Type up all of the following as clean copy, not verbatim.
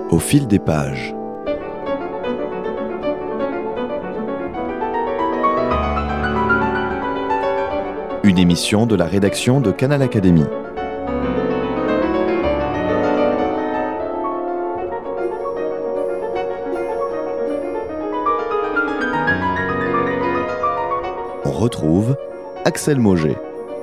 Au fil des pages. Une émission de la rédaction de Canal Académie. On retrouve Axel Mauger.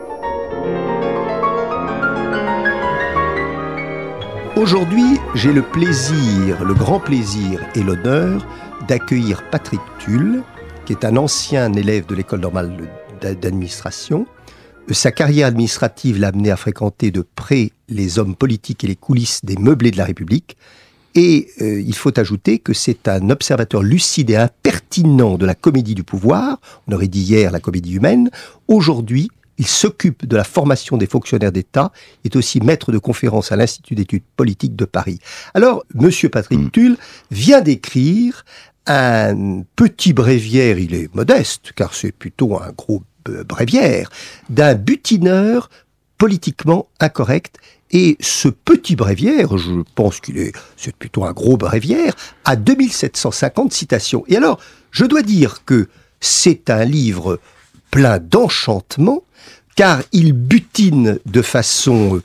Aujourd'hui, j'ai le grand plaisir et l'honneur d'accueillir Patrick Tulle, qui est un ancien élève de l'école normale d'administration. Sa carrière administrative l'a amené à fréquenter de près les hommes politiques et les coulisses des meublés de la République. Et il faut ajouter que c'est un observateur lucide et impertinent de la comédie du pouvoir. On aurait dit hier la comédie humaine. Aujourd'hui, il s'occupe de la formation des fonctionnaires d'État, est aussi maître de conférences à l'Institut d'études politiques de Paris. Alors, Monsieur Patrick Tulle vient d'écrire un petit bréviaire, il est modeste, car c'est plutôt un gros bréviaire, d'un butineur politiquement incorrect. Et ce petit bréviaire, je pense c'est plutôt un gros bréviaire, a 2750 citations. Et alors, je dois dire que c'est un livre plein d'enchantement, car il butine de façon,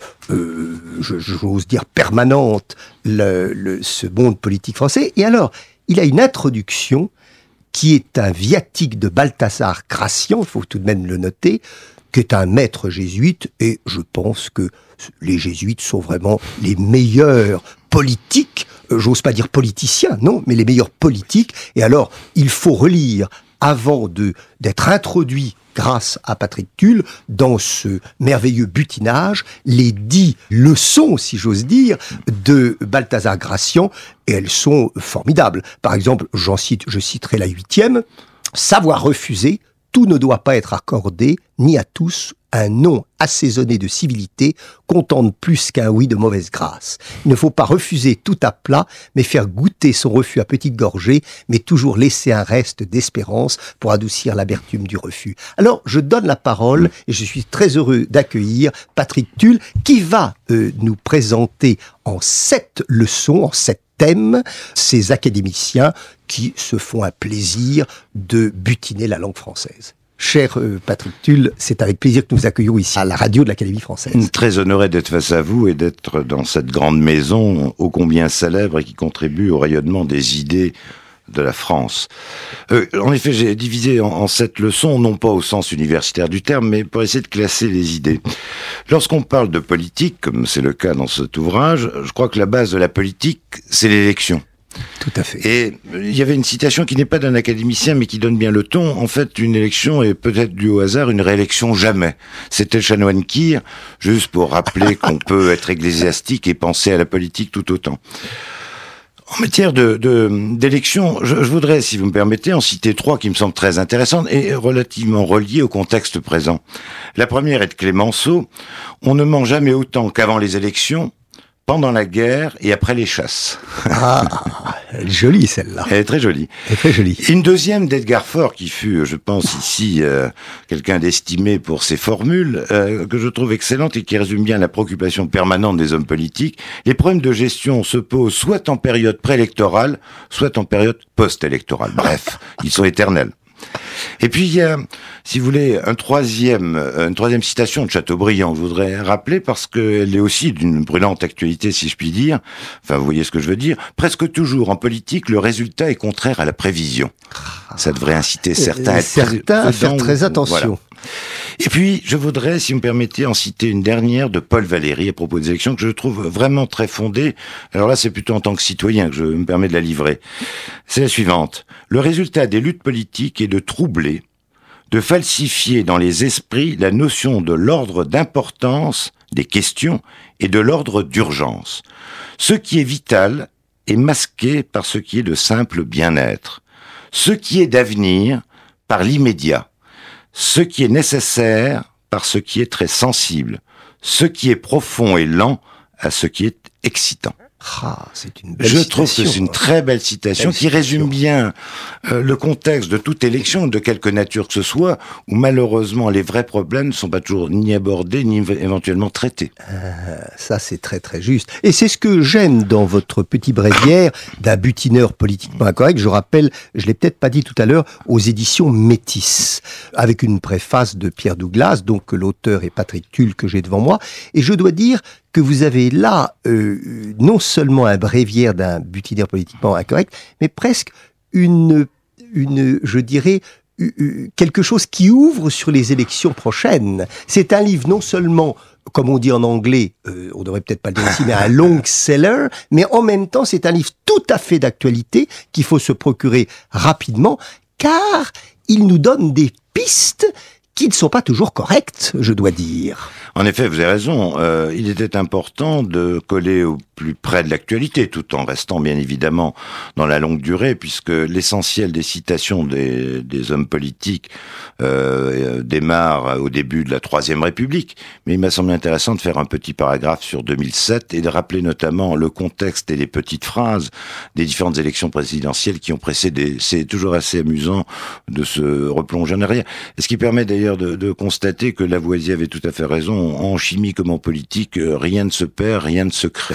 j'ose dire permanente, ce monde politique français. Et alors, il a une introduction qui est un viatique de Balthazar Gracian, il faut tout de même le noter, qui est un maître jésuite, et je pense que les jésuites sont vraiment les meilleurs politiques, j'ose pas dire politiciens, non, mais les meilleurs politiques. Et alors, il faut relire avant d'être introduit grâce à Patrick Tulle, dans ce merveilleux butinage, les 10 leçons, si j'ose dire, de Balthazar Gracian, et elles sont formidables. Par exemple, je citerai la 8e, « Savoir refuser, tout ne doit pas être accordé, ni à tous, un non assaisonné de civilité contente plus qu'un oui de mauvaise grâce. Il ne faut pas refuser tout à plat, mais faire goûter son refus à petite gorgée, mais toujours laisser un reste d'espérance pour adoucir l'amertume du refus. » Alors, je donne la parole, et je suis très heureux d'accueillir Patrick Tulle, qui va nous présenter en 7 leçons, en 7 thèmes, ces académiciens qui se font un plaisir de butiner la langue française. Cher Patrick Tulle, c'est avec plaisir que nous accueillons ici à la radio de l'Académie française. Très honoré d'être face à vous et d'être dans cette grande maison ô combien célèbre et qui contribue au rayonnement des idées de la France. En effet, j'ai divisé en 7 leçons, non pas au sens universitaire du terme, mais pour essayer de classer les idées. Lorsqu'on parle de politique, comme c'est le cas dans cet ouvrage, je crois que la base de la politique, c'est l'élection. Tout à fait. Et il y avait une citation qui n'est pas d'un académicien, mais qui donne bien le ton. En fait, une élection est peut-être due au hasard, une réélection jamais. C'était le chanoine Kir, juste pour rappeler qu'on peut être ecclésiastique et penser à la politique tout autant. En matière d'élection, je voudrais, si vous me permettez, en citer 3 qui me semblent très intéressantes et relativement reliées au contexte présent. La première est de Clémenceau. On ne ment jamais autant qu'avant les élections, pendant la guerre et après les chasses. Ah, elle est jolie celle-là. Elle est très jolie. Elle est très jolie. Une deuxième d'Edgar Faure, qui fut, je pense ici, quelqu'un d'estimé pour ses formules, que je trouve excellente et qui résume bien la préoccupation permanente des hommes politiques. Les problèmes de gestion se posent soit en période préélectorale, soit en période post-électorale. Bref, ils sont éternels. Et puis il y a, si vous voulez, une troisième citation de Chateaubriand que je voudrais rappeler parce qu'elle est aussi d'une brûlante actualité, si je puis dire. Enfin, vous voyez ce que je veux dire. Presque toujours en politique, le résultat est contraire à la prévision. Ça devrait inciter certains à faire très attention. Voilà. Et puis, je voudrais, si vous me permettez, en citer une dernière de Paul Valéry à propos des élections que je trouve vraiment très fondée. Alors là, c'est plutôt en tant que citoyen que je me permets de la livrer. C'est la suivante. Le résultat des luttes politiques est de troubler, de falsifier dans les esprits la notion de l'ordre d'importance des questions et de l'ordre d'urgence. Ce qui est vital est masqué par ce qui est de simple bien-être. Ce qui est d'avenir par l'immédiat. Ce qui est nécessaire par ce qui est très sensible, ce qui est profond et lent à ce qui est excitant. C'est une belle Je citation. trouve que c'est une très belle citation qui résume bien le contexte de toute élection, de quelque nature que ce soit, où malheureusement les vrais problèmes ne sont pas toujours ni abordés, ni éventuellement traités. Ça, c'est très très juste. Et c'est ce que j'aime dans votre petit bréviaire d'un butineur politiquement incorrect. Je rappelle, je l'ai peut-être pas dit tout à l'heure, aux éditions Métis, avec une préface de Pierre Douglas, donc l'auteur est Patrick Tull que j'ai devant moi. Et je dois dire que vous avez là non seulement un bréviaire d'un butineur politiquement incorrect, mais presque je dirais, quelque chose qui ouvre sur les élections prochaines. C'est un livre non seulement, comme on dit en anglais, on devrait peut-être pas le dire ici, mais un long seller, mais en même temps c'est un livre tout à fait d'actualité qu'il faut se procurer rapidement, car il nous donne des pistes qui ne sont pas toujours correctes, je dois dire. En effet, vous avez raison, il était important de coller au plus près de l'actualité, tout en restant bien évidemment dans la longue durée, puisque l'essentiel des citations des hommes politiques démarre au début de la Troisième République. Mais il m'a semblé intéressant de faire un petit paragraphe sur 2007 et de rappeler notamment le contexte et les petites phrases des différentes élections présidentielles qui ont précédé. C'est toujours assez amusant de se replonger en arrière. Et ce qui permet d'ailleurs de constater que Lavoisier avait tout à fait raison. En chimie comme en politique, rien ne se perd, rien ne se crée.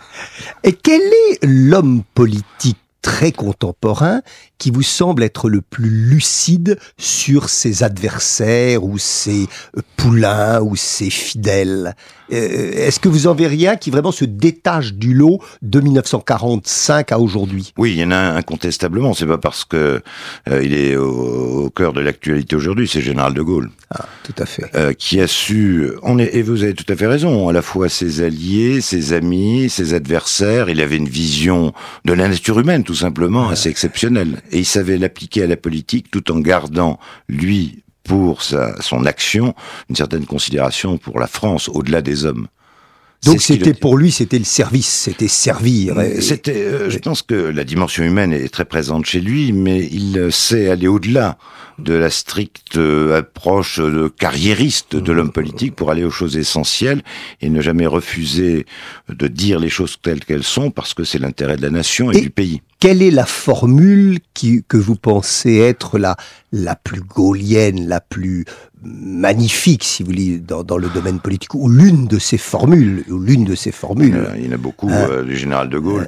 Et quel est l'homme politique très contemporain qui vous semble être le plus lucide sur ses adversaires ou ses poulains ou ses fidèles? Est-ce que vous en verriez un qui vraiment se détache du lot de 1945 à aujourd'hui? Oui, il y en a un incontestablement. C'est pas parce que il est au cœur de l'actualité aujourd'hui, c'est Général de Gaulle. Tout à fait. Qui a su, et vous avez tout à fait raison, à la fois ses alliés, ses amis, ses adversaires. Il avait une vision de la nature humaine, tout simplement, assez exceptionnelle. Et il savait l'appliquer à la politique tout en gardant, lui, pour son action, une certaine considération pour la France, au-delà des hommes. Donc pour lui, c'était le service, c'était servir. Je pense que la dimension humaine est très présente chez lui, mais il sait aller au-delà de la stricte approche carriériste de l'homme politique pour aller aux choses essentielles et ne jamais refuser de dire les choses telles qu'elles sont parce que c'est l'intérêt de la nation et du pays. Quelle est la formule que vous pensez être la plus gaulienne, la plus magnifique, si vous voulez, dans le domaine politique, ou l'une de ces formules? Il y en a beaucoup, le général de Gaulle.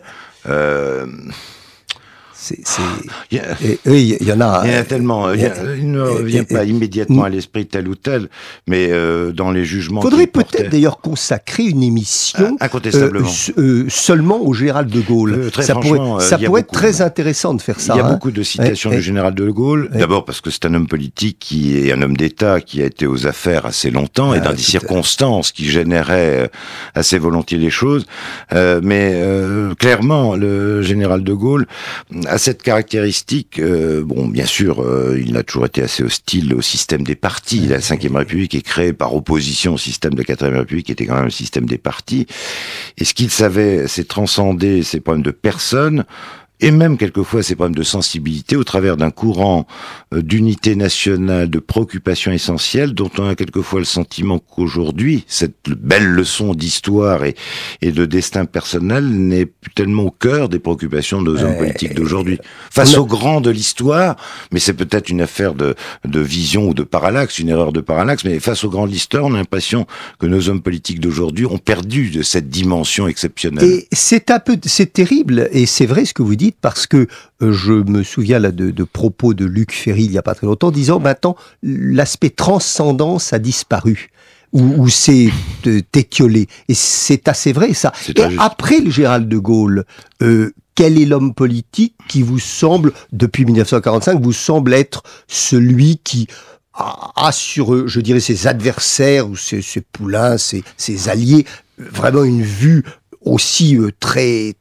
Il y en a tellement. Il ne vient pas immédiatement à l'esprit tel ou tel, mais dans les jugements. Faudrait peut-être d'ailleurs consacrer une émission incontestablement seulement au général de Gaulle. Ça pourrait être très intéressant de faire ça. Il y a beaucoup de citations du général de Gaulle. D'abord parce que c'est un homme politique qui est un homme d'État qui a été aux affaires assez longtemps et dans des circonstances qui généraient assez volontiers les choses. Mais clairement, le général de Gaulle a cette caractéristique, bien sûr, il a toujours été assez hostile au système des partis. La Ve République est créée par opposition au système de la Quatrième République, qui était quand même le système des partis. Et ce qu'il savait, c'est transcender ces problèmes de personnes, et même quelquefois ces problèmes de sensibilité au travers d'un courant d'unité nationale, de préoccupations essentielles dont on a quelquefois le sentiment qu'aujourd'hui, cette belle leçon d'histoire et de destin personnel n'est plus tellement au cœur des préoccupations de nos hommes politiques d'aujourd'hui. Face au grand de l'histoire, mais c'est peut-être une affaire de vision ou de parallaxe, une erreur de parallaxe, mais face au grand de l'histoire, on a l'impression que nos hommes politiques d'aujourd'hui ont perdu de cette dimension exceptionnelle. Et c'est terrible, et c'est vrai ce que vous dites, parce que je me souviens là de propos de Luc Ferry il n'y a pas très longtemps, disant maintenant l'aspect transcendance a disparu, ou c'est étiolé. Et c'est assez vrai ça. Et après le général de Gaulle, quel est l'homme politique qui vous semble, depuis 1945, vous semble être celui qui a sur, je dirais, ses adversaires ou ses poulains, ses alliés, vraiment une vue aussi très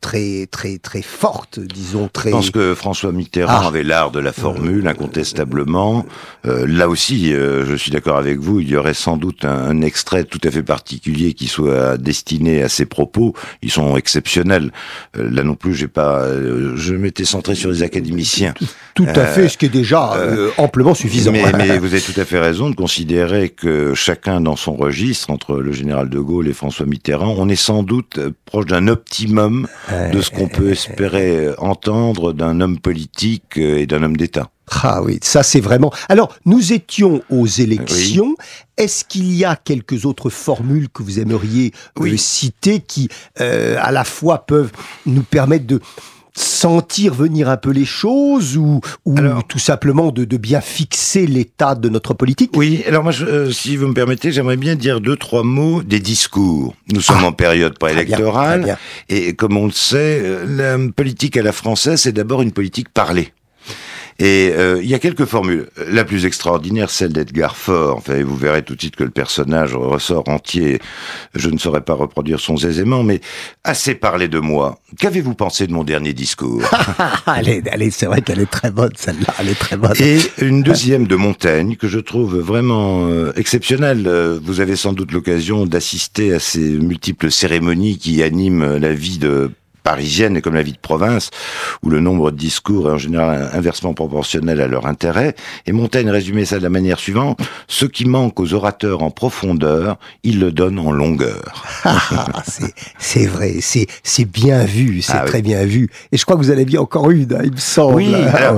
forte, disons très. Je pense que François Mitterrand avait l'art de la formule, incontestablement. Là aussi, je suis d'accord avec vous, il y aurait sans doute un extrait tout à fait particulier qui soit destiné à ces propos. Ils sont exceptionnels. Là non plus, je m'étais centré sur les académiciens. Tout à fait, ce qui est déjà amplement suffisant. Mais vous avez tout à fait raison de considérer que chacun dans son registre, entre le général de Gaulle et François Mitterrand, on est sans doute proche d'un optimum de ce qu'on peut espérer entendre d'un homme politique et d'un homme d'État. Ah oui, ça c'est vraiment... Alors, nous étions aux élections. Oui. Est-ce qu'il y a quelques autres formules que vous aimeriez citer qui, à la fois, peuvent nous permettre de sentir venir un peu les choses ou alors, tout simplement de bien fixer l'état de notre politique? Oui, alors moi, si vous me permettez, j'aimerais bien dire 2-3 mots des discours. Nous sommes en période préélectorale et comme on le sait, la politique à la française, c'est d'abord une politique parlée. Et il y a quelques formules. La plus extraordinaire, celle d'Edgar Faure. Enfin, vous verrez tout de suite que le personnage ressort entier. Je ne saurais pas reproduire son aisément, mais assez parlé de moi. Qu'avez-vous pensé de mon dernier discours? Allez, c'est vrai qu'elle est très bonne, celle-là. Elle est très bonne. Et une deuxième de Montaigne, que je trouve vraiment exceptionnelle. Vous avez sans doute l'occasion d'assister à ces multiples cérémonies qui animent la vie de parisienne et comme la vie de province, où le nombre de discours est en général inversement proportionnel à leur intérêt. Et Montaigne résumait ça de la manière suivante: ce qui manque aux orateurs en profondeur, ils le donnent en longueur. C'est vrai, c'est bien vu, c'est très bien vu. Et je crois que vous en avez encore une, il me semble. Oui, alors,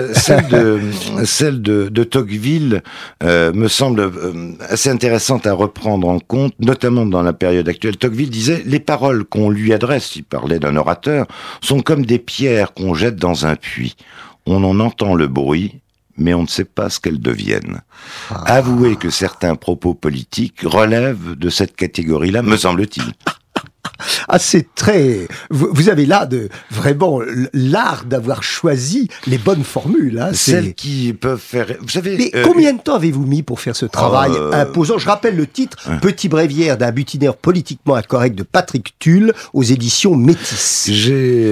celle de Tocqueville me semble assez intéressante à reprendre en compte, notamment dans la période actuelle. Tocqueville disait: les paroles qu'on lui adresse, il parlait d'un orateur, sont comme des pierres qu'on jette dans un puits. On en entend le bruit, mais on ne sait pas ce qu'elles deviennent. Avouez que certains propos politiques relèvent de cette catégorie-là, me semble-t-il. Ah, c'est très... Vous avez là vraiment l'art d'avoir choisi les bonnes formules. Hein. Celles qui peuvent faire... Vous savez... Mais combien de temps avez-vous mis pour faire ce travail imposant? Je rappelle le titre, Petit bréviaire d'un butinaire politiquement incorrect de Patrick Tulle, aux éditions Métis. J'ai,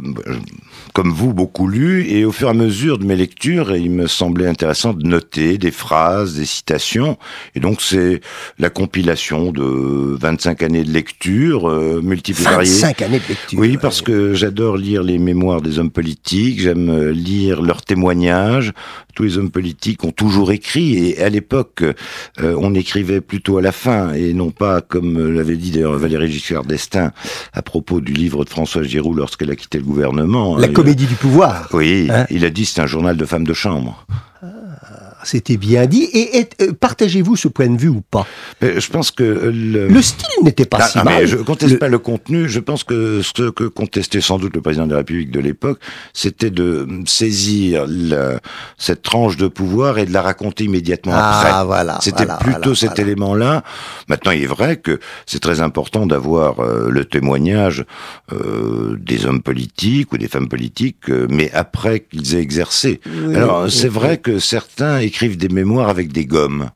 comme vous, beaucoup lu, et au fur et à mesure de mes lectures, il me semblait intéressant de noter des phrases, des citations, et donc c'est la compilation de 25 années de lecture, multiples et variées. 25 années de lecture. Oui, parce que j'adore lire les mémoires des hommes politiques, j'aime lire leurs témoignages. Tous les hommes politiques ont toujours écrit, et à l'époque, on écrivait plutôt à la fin, et non pas, comme l'avait dit d'ailleurs Valéry Giscard d'Estaing, à propos du livre de Françoise Giroud lorsqu'elle a quitté le gouvernement. La comédie du pouvoir. Oui, il a dit c'est un journal de femme de chambre. C'était bien dit. Et partagez-vous ce point de vue ou pas? Je pense que le style n'était pas si mal. Mais je conteste pas le contenu. Je pense que ce que contestait sans doute le président de la République de l'époque, c'était de saisir cette tranche de pouvoir et de la raconter immédiatement après. Voilà. C'était plutôt cet élément-là. Maintenant, il est vrai que c'est très important d'avoir le témoignage des hommes politiques ou des femmes politiques, mais après qu'ils aient exercé. Oui, alors, c'est vrai que certains écrivent des mémoires avec des gommes.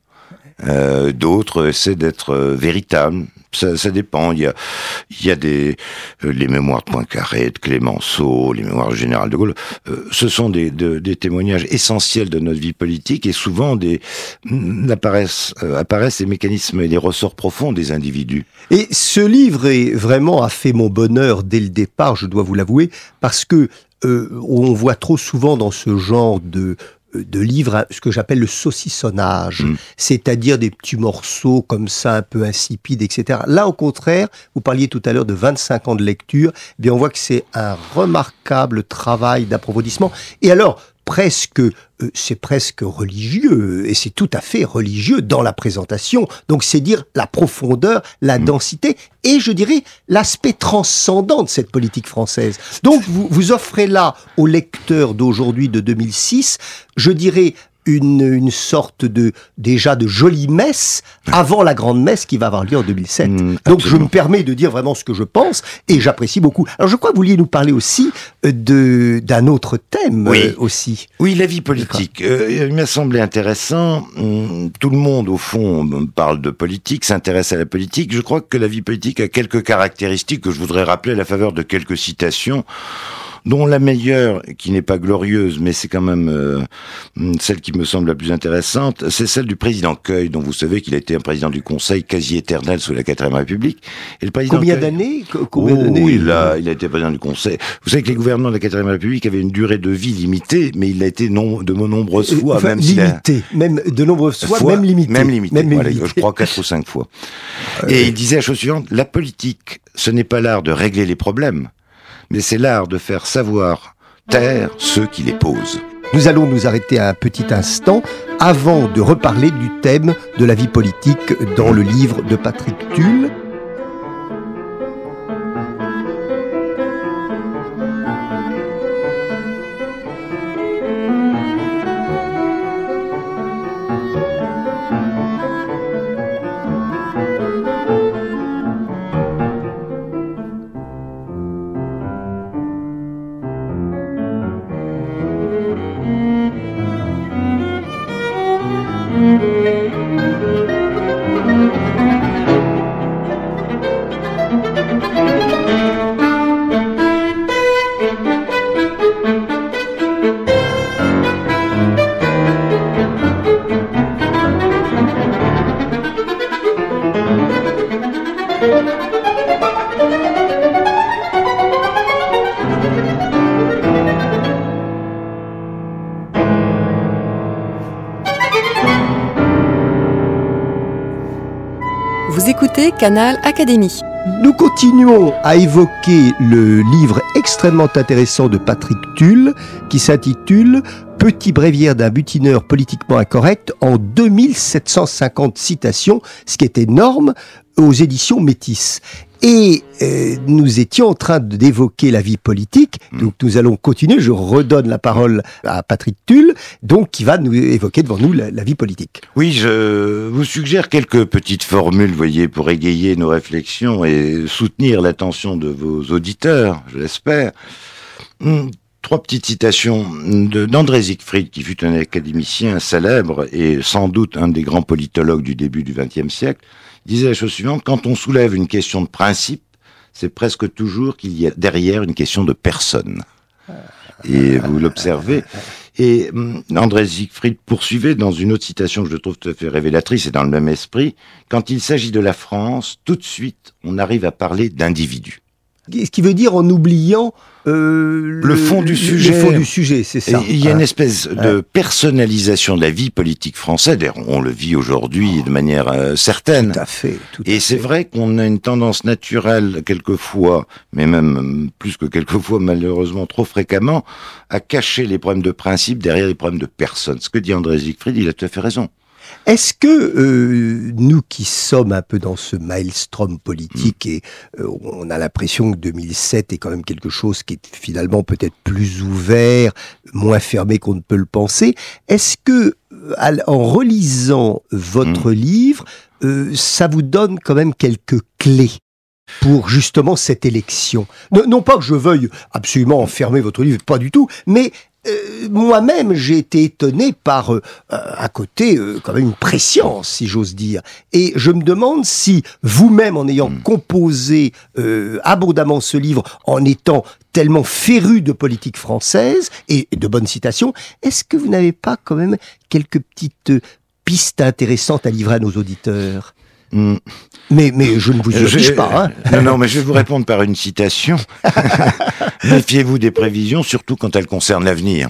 D'autres essaient d'être véritables. Ça dépend. Il y a les mémoires de Poincaré, de Clémenceau, les mémoires du général de Gaulle. Ce sont des témoignages essentiels de notre vie politique, et souvent apparaissent les mécanismes et les ressorts profonds des individus. Et ce livre a fait mon bonheur dès le départ, je dois vous l'avouer, parce que on voit trop souvent dans ce genre de livres ce que j'appelle le saucissonnage, c'est-à-dire des petits morceaux comme ça, un peu insipides, etc. Là, au contraire, vous parliez tout à l'heure de 25 ans de lecture, eh bien on voit que c'est un remarquable travail d'approfondissement. Et alors, c'est presque religieux, et c'est tout à fait religieux dans la présentation. Donc c'est dire la profondeur, la densité, et je dirais l'aspect transcendant de cette politique française. Donc vous offrez là aux lecteurs d'aujourd'hui, de 2006, je dirais une sorte de jolie messe avant la grande messe qui va avoir lieu en 2007. Donc je me permets de dire vraiment ce que je pense, et j'apprécie beaucoup. Alors je crois que vous vouliez nous parler aussi d'un autre thème. Aussi. Oui, la vie politique. Il m'a semblé intéressant. Tout le monde, au fond, parle de politique, s'intéresse à la politique. Je crois que la vie politique a quelques caractéristiques que je voudrais rappeler à la faveur de quelques citations, dont la meilleure, qui n'est pas glorieuse, mais c'est quand même celle qui me semble la plus intéressante, c'est celle du président Queuille, dont vous savez qu'il a été un président du Conseil quasi éternel sous la 4e République. Et le président Combien d'années il a été président du Conseil. Vous savez que les gouvernements de la 4e République avaient une durée de vie limitée, mais il a été de nombreuses fois, même limité, même de nombreuses fois, même limité. Même limité. Je crois 4 ou 5 fois. Et il disait la chose suivante: la politique, ce n'est pas l'art de régler les problèmes, mais c'est l'art de faire savoir taire ceux qui les posent. Nous allons nous arrêter un petit instant avant de reparler du thème de la vie politique dans le livre de Patrick Tulle. Vous écoutez Canal Académie. Nous continuons à évoquer le livre extrêmement intéressant de Patrick Tulle qui s'intitule « Petit bréviaire d'un butineur politiquement incorrect » en 2750 citations, ce qui est énorme, aux éditions Métis. Et nous étions en train d'évoquer la vie politique, donc nous allons continuer. Je redonne la parole à Patrick Tulle, donc qui va nous évoquer devant nous la vie politique. Oui, je vous suggère quelques petites formules, voyez, pour égayer nos réflexions et soutenir l'attention de vos auditeurs, je l'espère. 3 petites citations d'André Siegfried, qui fut un académicien célèbre et sans doute un des grands politologues du début du XXe siècle. Il disait la chose suivante: quand on soulève une question de principe, c'est presque toujours qu'il y a derrière une question de personne. Et vous l'observez. Et André Siegfried poursuivait dans une autre citation que je trouve tout à fait révélatrice et dans le même esprit: quand il s'agit de la France, tout de suite, on arrive à parler d'individus. Ce qui veut dire en oubliant le fond du sujet. Le fond du sujet, c'est ça. Il y a une espèce de personnalisation de la vie politique française. D'ailleurs, on le vit aujourd'hui de manière certaine. Tout à fait. Et c'est vrai qu'on a une tendance naturelle, quelquefois, mais même plus que quelquefois, malheureusement trop fréquemment, à cacher les problèmes de principe derrière les problèmes de personne. Ce que dit André Siegfried, il a tout à fait raison. Est-ce que nous qui sommes un peu dans ce maelstrom politique et on a l'impression que 2007 est quand même quelque chose qui est finalement peut-être plus ouvert, moins fermé qu'on ne peut le penser, est-ce que en relisant votre livre, ça vous donne quand même quelques clés pour justement cette élection? Non pas que je veuille absolument enfermer votre livre, pas du tout, mais moi-même, j'ai été étonné par, à côté, quand même une prescience, si j'ose dire. Et je me demande si vous-même, en ayant composé abondamment ce livre, en étant tellement féru de politique française et de bonnes citations, est-ce que vous n'avez pas quand même quelques petites pistes intéressantes à livrer à nos auditeurs ? Mais je ne vous oblige pas. Hein. Non, mais je vais vous répondre par une citation. Méfiez-vous des prévisions, surtout quand elles concernent l'avenir.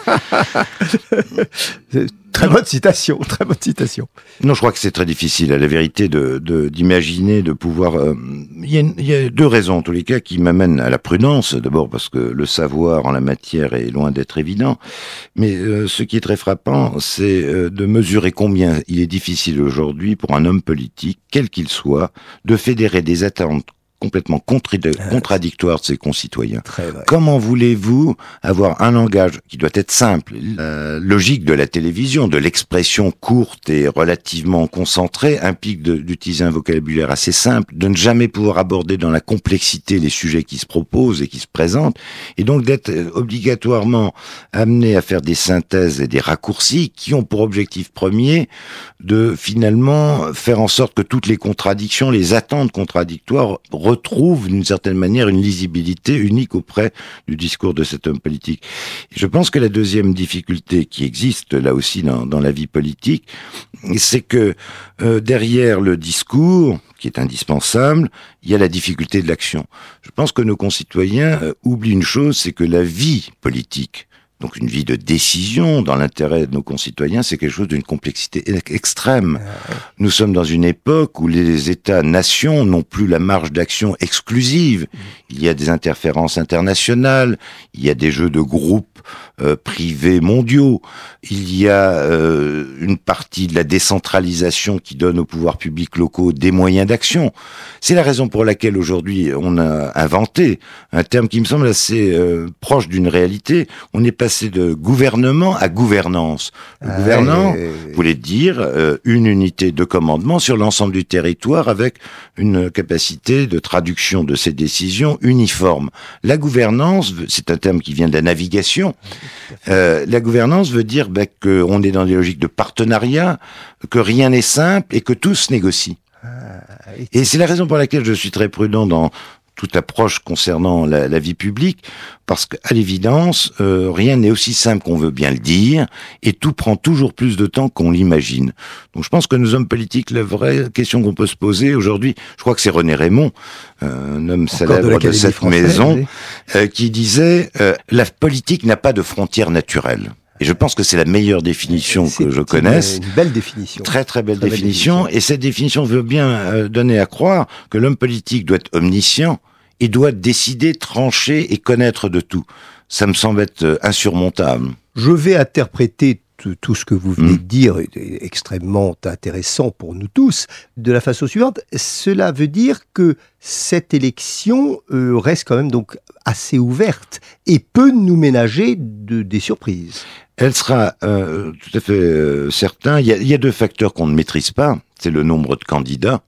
Très bonne citation, très bonne citation. Non, je crois que c'est très difficile, à la vérité, d'imaginer, de pouvoir... Il y a 2 raisons, en tous les cas, qui m'amènent à la prudence. D'abord, parce que le savoir en la matière est loin d'être évident. Mais ce qui est très frappant, c'est de mesurer combien il est difficile aujourd'hui pour un homme politique, quel qu'il soit, de fédérer des attentes complètement contradictoire de ses concitoyens. Comment voulez-vous avoir un langage qui doit être simple, la logique de la télévision, de l'expression courte et relativement concentrée, implique d'utiliser un vocabulaire assez simple, de ne jamais pouvoir aborder dans la complexité les sujets qui se proposent et qui se présentent, et donc d'être obligatoirement amené à faire des synthèses et des raccourcis qui ont pour objectif premier de finalement faire en sorte que toutes les contradictions, les attentes contradictoires retrouve d'une certaine manière une lisibilité unique auprès du discours de cet homme politique. Et je pense que la deuxième difficulté qui existe là aussi dans la vie politique, c'est que derrière le discours, qui est indispensable, il y a la difficulté de l'action. Je pense que nos concitoyens oublient une chose, c'est que la vie politique donc une vie de décision dans l'intérêt de nos concitoyens, c'est quelque chose d'une complexité extrême. Nous sommes dans une époque où les États-nations n'ont plus la marge d'action exclusive. Il y a des interférences internationales, il y a des jeux de groupe privés mondiaux, il y a une partie de la décentralisation qui donne aux pouvoirs publics locaux des moyens d'action. C'est la raison pour laquelle aujourd'hui on a inventé un terme qui me semble assez proche d'une réalité. On est passé de gouvernement à gouvernance. Le gouvernance voulait dire une unité de commandement sur l'ensemble du territoire avec une capacité de traduction de ces décisions uniforme. La gouvernance, c'est un terme qui vient de la navigation. La gouvernance veut dire qu'on est dans des logiques de partenariat, que rien n'est simple et que tout se négocie. Et c'est la raison pour laquelle je suis très prudent dans toute approche concernant la vie publique, parce qu'à l'évidence, rien n'est aussi simple qu'on veut bien le dire, et tout prend toujours plus de temps qu'on l'imagine. Donc je pense que nos hommes politiques, la vraie question qu'on peut se poser aujourd'hui, je crois que c'est René Raymond, un homme célèbre de cette maison, qui disait la politique n'a pas de frontières naturelles. Et je pense que c'est la meilleure définition que je connaisse. Une belle définition. Très très belle définition. Et cette définition veut bien donner à croire que l'homme politique doit être omniscient et doit décider, trancher et connaître de tout. Ça me semble être insurmontable. Je vais interpréter tout ce que vous venez de dire, est extrêmement intéressant pour nous tous, de la façon suivante. Cela veut dire que cette élection reste quand même donc assez ouverte et peut nous ménager des surprises. Elle sera tout à fait certain. Il y a deux facteurs qu'on ne maîtrise pas. C'est le nombre de candidats.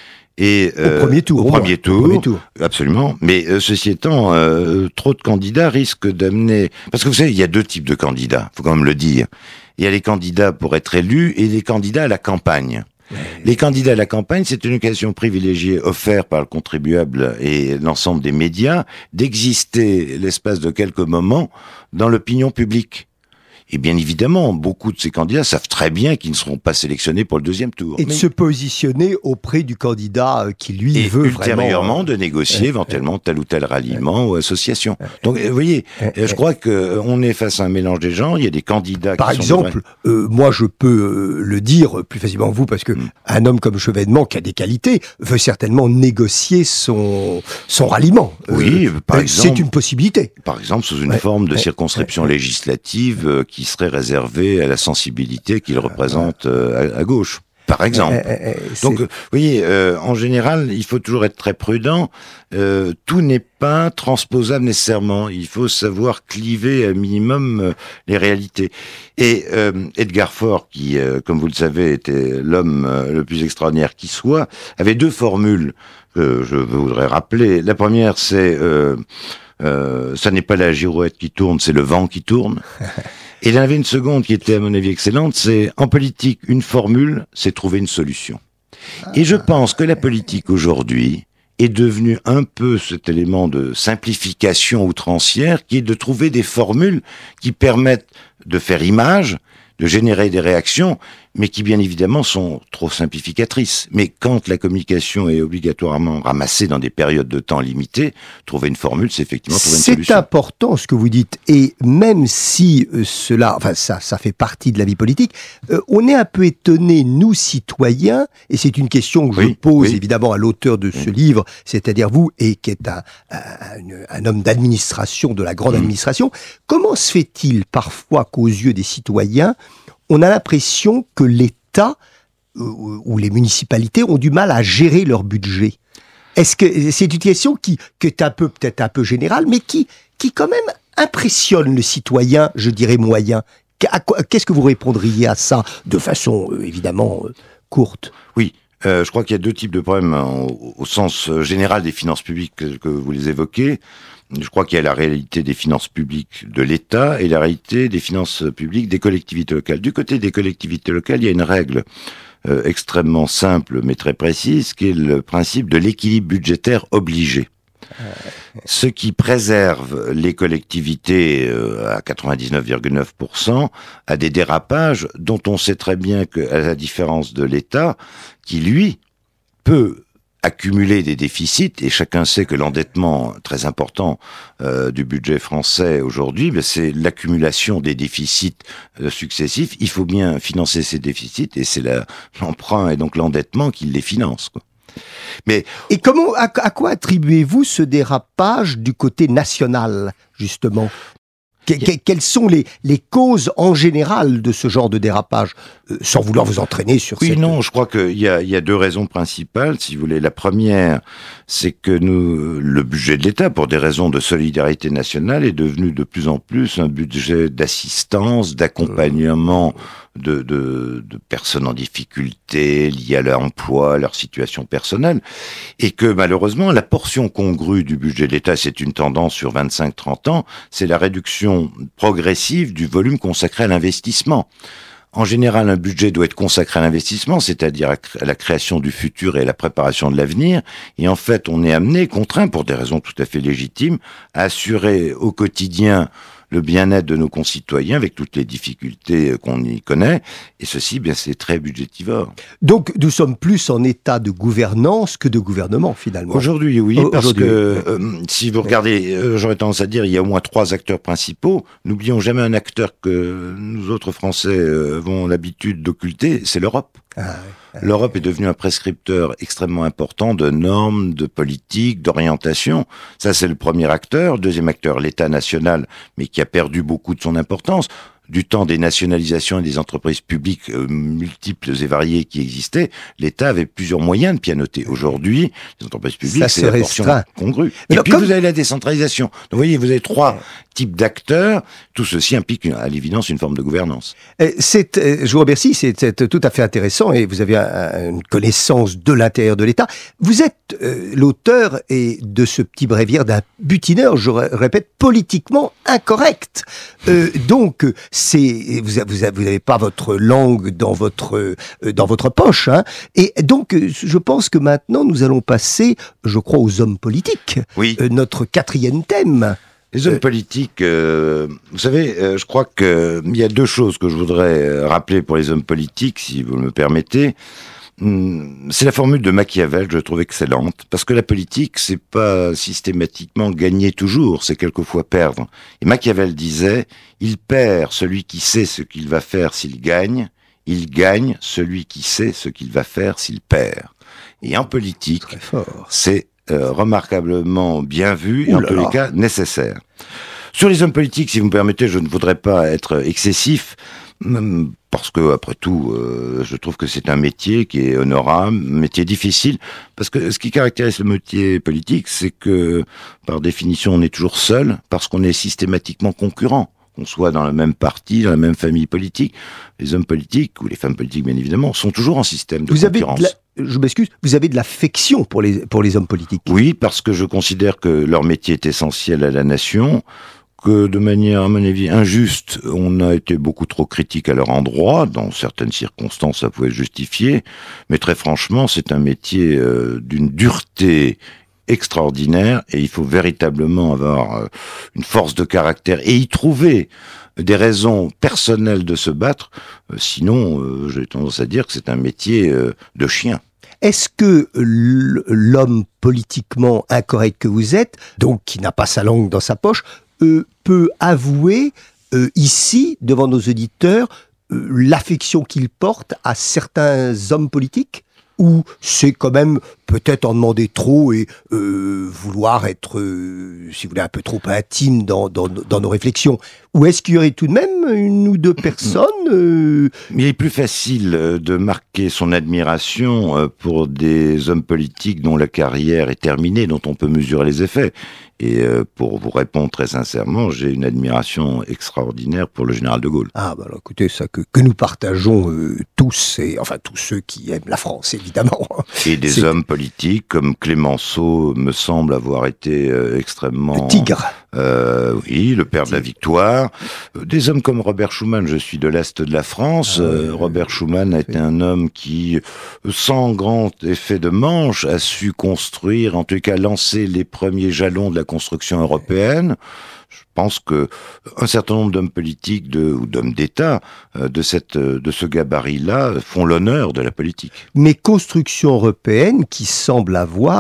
Et, au premier tour. Au premier tour. Absolument. Mais ceci étant, trop de candidats risquent d'amener... Parce que vous savez, il y a deux types de candidats, faut quand même le dire. Il y a les candidats pour être élus et les candidats à la campagne. Les candidats à la campagne, c'est une occasion privilégiée offerte par le contribuable et l'ensemble des médias d'exister l'espace de quelques moments dans l'opinion publique. Et bien évidemment, beaucoup de ces candidats savent très bien qu'ils ne seront pas sélectionnés pour le deuxième tour. Et de se positionner auprès du candidat qui, lui, et veut ultérieurement vraiment... de négocier éventuellement tel ou tel ralliement ou association. Donc, vous voyez, je crois qu'on est face à un mélange des genres. Il y a des candidats Par exemple, moi, je peux le dire plus facilement que vous, parce que un homme comme Chevènement, qui a des qualités, veut certainement négocier son ralliement. Oui, par exemple. C'est une possibilité. Par exemple, sous une forme de circonscription législative qui serait réservé à la sensibilité qu'il représente à gauche, par exemple. Donc, vous voyez, en général, il faut toujours être très prudent. Tout n'est pas transposable nécessairement. Il faut savoir cliver à minimum les réalités. Et Edgar Faure, qui, comme vous le savez, était l'homme le plus extraordinaire qui soit, avait deux formules que je voudrais rappeler. La première, c'est ça n'est pas la girouette qui tourne, c'est le vent qui tourne. Et il y en avait une seconde qui était, à mon avis, excellente, c'est, en politique, une formule, c'est trouver une solution. Et je pense que la politique, aujourd'hui, est devenue un peu cet élément de simplification outrancière, qui est de trouver des formules qui permettent de faire image, de générer des réactions, mais qui, bien évidemment, sont trop simplificatrices. Mais quand la communication est obligatoirement ramassée dans des périodes de temps limitées, trouver une formule, c'est effectivement trouver une solution. C'est important ce que vous dites, et même si cela, enfin ça fait partie de la vie politique, on est un peu étonné, nous citoyens, et c'est une question que je pose évidemment à l'auteur de ce livre, c'est-à-dire vous, et qui est un homme d'administration, de la grande administration, comment se fait-il parfois qu'aux yeux des citoyens, on a l'impression que l'État ou les municipalités ont du mal à gérer leur budget? Est-ce que c'est une question qui est peut-être un peu générale, mais qui quand même impressionne le citoyen, je dirais moyen? Qu'est-ce que vous répondriez à ça de façon évidemment courte? Oui. Je crois qu'il y a deux types de problèmes au sens général des finances publiques que vous les évoquez. Je crois qu'il y a la réalité des finances publiques de l'État et la réalité des finances publiques des collectivités locales. Du côté des collectivités locales, il y a une règle extrêmement simple mais très précise, qui est le principe de l'équilibre budgétaire obligé. Ce qui préserve les collectivités à 99,9% à des dérapages dont on sait très bien qu'à la différence de l'État, qui lui peut accumuler des déficits, et chacun sait que l'endettement très important du budget français aujourd'hui, c'est l'accumulation des déficits successifs. Il faut bien financer ces déficits, et c'est l'emprunt et donc l'endettement qui les finance, quoi. Mais et à quoi attribuez-vous ce dérapage du côté national, justement ? Quelles sont les causes en général de ce genre de dérapage, sans vouloir vous entraîner sur Oui, non, je crois qu'il y a deux raisons principales, si vous voulez. La première, c'est que le budget de l'État, pour des raisons de solidarité nationale, est devenu de plus en plus un budget d'assistance, d'accompagnement de personnes en difficulté, liées à leur emploi, à leur situation personnelle, et que malheureusement, la portion congrue du budget de l'État, c'est une tendance sur 25-30 ans, c'est la réduction progressive du volume consacré à l'investissement. En général, un budget doit être consacré à l'investissement, c'est-à-dire à la création du futur et à la préparation de l'avenir. Et en fait, on est amené, contraint, pour des raisons tout à fait légitimes, à assurer au quotidien le bien-être de nos concitoyens avec toutes les difficultés qu'on y connaît. Et ceci, bien, c'est très budgétivore. Donc, nous sommes plus en état de gouvernance que de gouvernement, finalement. Aujourd'hui, oui, parce que si vous regardez, j'aurais tendance à dire, il y a au moins 3 acteurs principaux. N'oublions jamais un acteur que nous autres Français avons l'habitude d'occulter, c'est l'Europe. L'Europe est devenue un prescripteur extrêmement important de normes, de politiques, d'orientation. Ça, c'est le premier acteur. Deuxième acteur, l'État national, mais qui a perdu beaucoup de son importance. Du temps des nationalisations et des entreprises publiques multiples et variées qui existaient, l'État avait plusieurs moyens de pianoter. Aujourd'hui, les entreprises publiques, c'est la portion congrue. Et puis vous avez la décentralisation. Donc vous voyez, vous avez 3 types d'acteurs. Tout ceci implique à l'évidence une forme de gouvernance. Je vous remercie, c'est tout à fait intéressant et vous avez une connaissance de l'intérieur de l'État. Vous êtes l'auteur de ce petit bréviaire d'un butineur, je répète, politiquement incorrect. Donc, vous n'avez pas votre langue dans votre poche, hein. Et donc, je pense que maintenant, nous allons passer, je crois, aux hommes politiques. Oui. Notre 4e thème. Les hommes politiques, vous savez, je crois que il y a 2 choses que je voudrais rappeler pour les hommes politiques, si vous me permettez. C'est la formule de Machiavel, je trouve excellente, parce que la politique, c'est pas systématiquement gagner toujours, c'est quelquefois perdre. Et Machiavel disait, il perd celui qui sait ce qu'il va faire s'il gagne, il gagne celui qui sait ce qu'il va faire s'il perd. Et en politique, c'est remarquablement bien vu et en tous les cas nécessaire. Sur les hommes politiques, si vous me permettez, je ne voudrais pas être excessif, parce que après tout, je trouve que c'est un métier qui est honorable, un métier difficile, parce que ce qui caractérise le métier politique, c'est que par définition, on est toujours seul, parce qu'on est systématiquement concurrent. Qu'on soit dans la même parti, dans la même famille politique, les hommes politiques, ou les femmes politiques bien évidemment, sont toujours en système de concurrence. Je m'excuse, vous avez de l'affection pour les hommes politiques. Oui, parce que je considère que leur métier est essentiel à la nation, que de manière, à mon avis, injuste, on a été beaucoup trop critique à leur endroit. Dans certaines circonstances, ça pouvait être justifié. Mais très franchement, c'est un métier d'une dureté extraordinaire et il faut véritablement avoir une force de caractère et y trouver des raisons personnelles de se battre. Sinon, j'ai tendance à dire que c'est un métier de chien. Est-ce que l'homme politiquement incorrect que vous êtes, donc qui n'a pas sa langue dans sa poche, peut avouer ici, devant nos auditeurs, l'affection qu'il porte à certains hommes politiques ? Ou c'est quand même peut-être en demander trop et vouloir être, si vous voulez, un peu trop intime dans nos réflexions? Ou est-ce qu'il y aurait tout de même 1 ou 2 personnes Il est plus facile de marquer son admiration pour des hommes politiques dont la carrière est terminée, dont on peut mesurer les effets. Et pour vous répondre très sincèrement, j'ai une admiration extraordinaire pour le général de Gaulle. Ah, bah alors, écoutez, ça que nous partageons tous, enfin tous ceux qui aiment la France, évidemment. Et des hommes politiques comme Clémenceau me semble avoir été extrêmement... Le tigre. Oui, le père de la victoire. Des hommes comme Robert Schuman, je suis de l'Est de la France. Robert Schuman a été un homme qui, sans grand effet de manche, a su construire, en tout cas lancer les premiers jalons de la construction européenne. Je pense que un certain nombre d'hommes politiques ou d'hommes d'État de ce gabarit-là font l'honneur de la politique. Mais construction européenne qui semble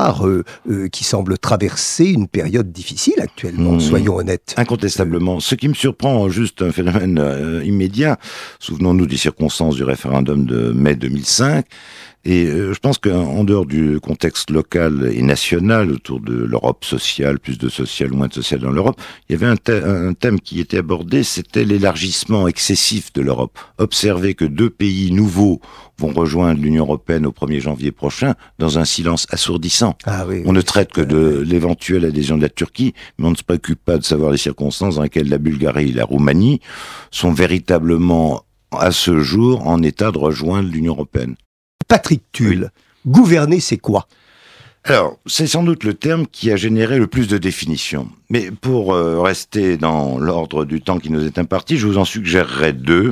qui semble traverser une période difficile actuellement, soyons honnêtes. Incontestablement. Ce qui me surprend, juste un phénomène immédiat, souvenons-nous des circonstances du référendum de mai 2005, et je pense qu'en dehors du contexte local et national, autour de l'Europe sociale, plus de social, moins de social dans l'Europe, il y avait un thème qui était abordé, c'était l'élargissement excessif de l'Europe. Observer que 2 pays nouveaux vont rejoindre l'Union européenne au 1er janvier prochain dans un silence assourdissant. On ne traite que de l'éventuelle adhésion de la Turquie, mais on ne se préoccupe pas de savoir les circonstances dans lesquelles la Bulgarie et la Roumanie sont véritablement, à ce jour, en état de rejoindre l'Union européenne. Patrick Tulle, gouverner, c'est quoi ? Alors, c'est sans doute le terme qui a généré le plus de définitions. Mais pour rester dans l'ordre du temps qui nous est imparti, je vous en suggérerai 2.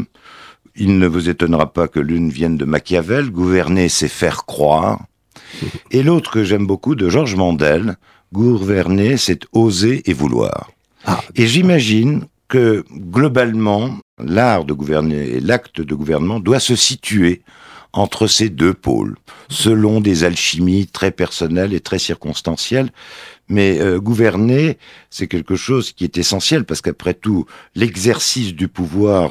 Il ne vous étonnera pas que l'une vienne de Machiavel, gouverner, c'est faire croire. Et l'autre que j'aime beaucoup, de Georges Mandel, gouverner, c'est oser et vouloir. Et j'imagine que, globalement, l'art de gouverner et l'acte de gouvernement doit se situer entre ces 2 pôles, selon des alchimies très personnelles et très circonstancielles. Mais gouverner, c'est quelque chose qui est essentiel, parce qu'après tout, l'exercice du pouvoir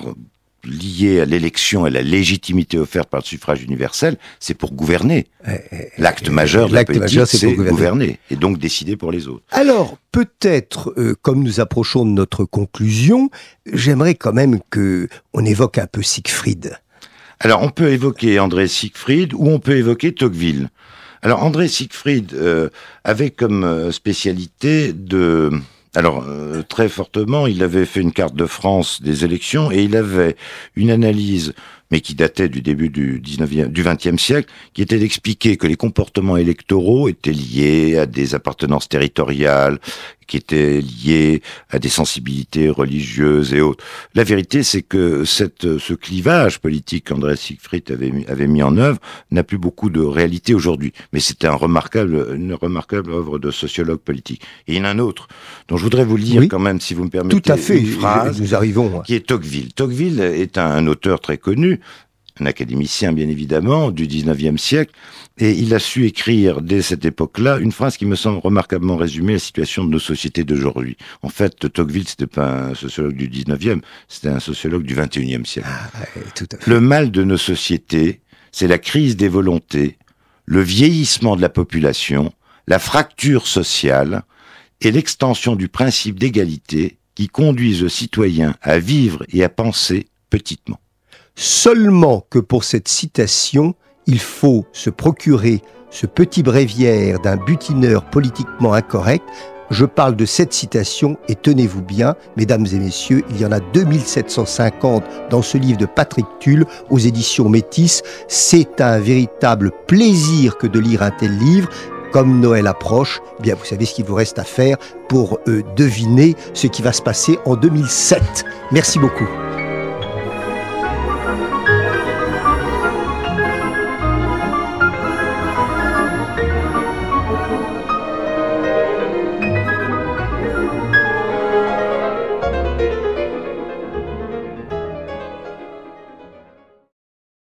lié à l'élection et à la légitimité offerte par le suffrage universel, c'est pour gouverner. L'acte majeur de la politique, c'est gouverner, et donc décider pour les autres. Alors, peut-être, comme nous approchons de notre conclusion, j'aimerais quand même qu'on évoque un peu Siegfried. Alors, on peut évoquer André Siegfried ou on peut évoquer Tocqueville. Alors, André Siegfried avait comme spécialité de... Alors, très fortement, il avait fait une carte de France des élections et il avait une analyse, mais qui datait du début du XXe siècle, qui était d'expliquer que les comportements électoraux étaient liés à des appartenances territoriales, qui étaient liés à des sensibilités religieuses et autres. La vérité, c'est que ce clivage politique qu'André Siegfried avait mis en œuvre n'a plus beaucoup de réalité aujourd'hui. Mais c'était une remarquable œuvre de sociologue politique. Et il y en a un autre, dont je voudrais vous lire quand même, si vous me permettez, tout à fait, une phrase, nous arrivons, qui est Tocqueville. Tocqueville est un auteur très connu, un académicien bien évidemment, du 19e siècle, et il a su écrire dès cette époque-là une phrase qui me semble remarquablement résumer la situation de nos sociétés d'aujourd'hui. En fait, Tocqueville, c'était pas un sociologue du 19e, c'était un sociologue du 21e siècle. Tout à fait. Le mal de nos sociétés, c'est la crise des volontés, le vieillissement de la population, la fracture sociale et l'extension du principe d'égalité qui conduisent le citoyen à vivre et à penser petitement. Seulement que pour cette citation, il faut se procurer ce petit bréviaire d'un butineur politiquement incorrect. Je parle de cette citation et tenez-vous bien, mesdames et messieurs, il y en a 2750 dans ce livre de Patrick Tulle aux éditions Métis. C'est un véritable plaisir que de lire un tel livre. Comme Noël approche, eh bien vous savez ce qu'il vous reste à faire pour deviner ce qui va se passer en 2007. Merci beaucoup.